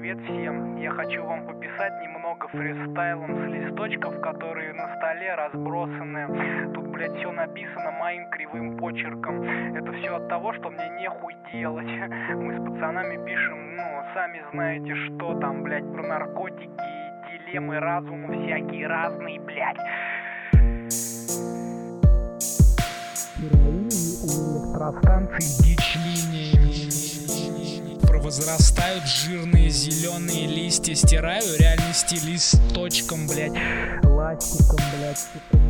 Привет всем! Я хочу вам пописать немного фристайлом с листочков, которые на столе разбросаны. Тут, блядь, все написано моим кривым почерком. Это все от того, что мне нехуй делать. Мы с пацанами пишем, сами знаете что там, блядь, про наркотики, дилеммы разума всякие разные, блядь. Электростанции дичь линиями. Провозрастают жирные зеленые листья. Стираю реальности листочком, блядь. Ластиком, блядь.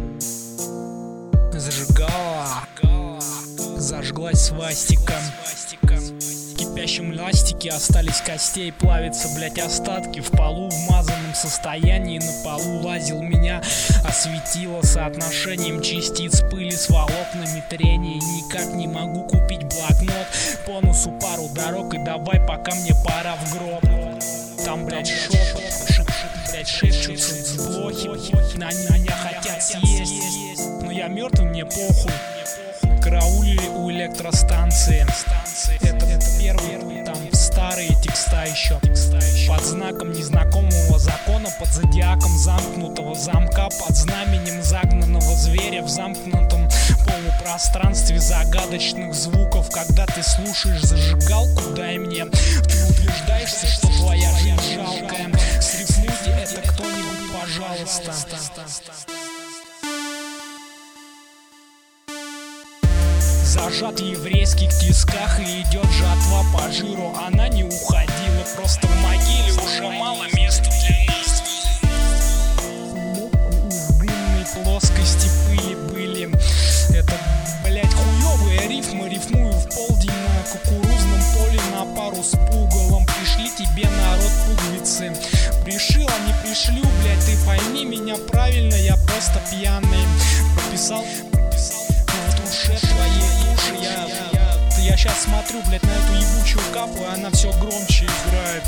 Зажигала. Зажглась свастика. В кипящем ластике остались костей. Плавятся, блядь, остатки. В полу вмазанном состоянии на полу лазил меня. Осветило соотношением частиц пыли с волокнами трения. Никак не могу купить блокнот. По носу пару дорог и давай, пока мне пора в гроб. Там, блядь, шепот, блядь, шепчутся блохи. На меня хотят съесть. Но я мертвый, мне похуй. Караулили у электростанции. Это первые там старые текста еще. Под знаком незнакомого закона, под зодиаком замкнутого замка, под знаменем загнанного зверя в замкнутом полупространстве загадочных звуков. Когда ты слушаешь зажигалку, дай мне, ты утверждаешься, что твоя жизнь жалкая. Срифмуйте это кто-нибудь, пожалуйста. Зажат в еврейских тисках и идет жатва по жиру. Она не уходила, просто в могиле уже мало места для нас. Из дымной плоскости пыли были. Это, блять, хуёвые рифмы. Рифмую в полдень на кукурузном поле на пару с пугалом. Пришли тебе, народ, пуговицы. Пришил, а не пришлю, блять, ты пойми меня правильно, я просто пьяный. Прописал в душе твоей. Я сейчас смотрю, блядь, на эту ебучую капу, и она все громче играет.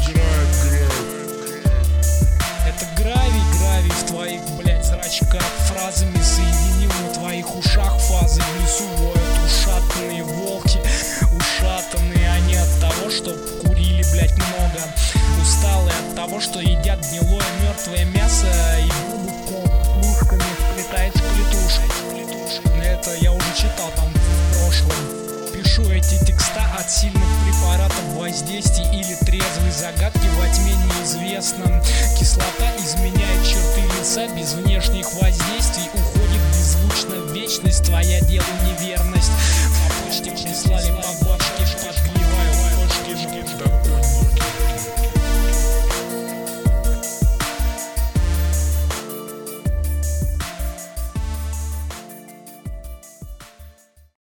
Это гравий в твоих, блядь, зрачках. Фразами соединил на твоих ушах фазы. В лесу воют ушатанные волки. Ушатанные они от того, что курили, блядь, много. Усталые от того, что едят гнилое мертвое мясо. И будут плюшками сплетать клетушек. Это я уже читал там в прошлом. Пишу эти текста от сильных препаратов воздействий или трезвой загадки во тьме неизвестном.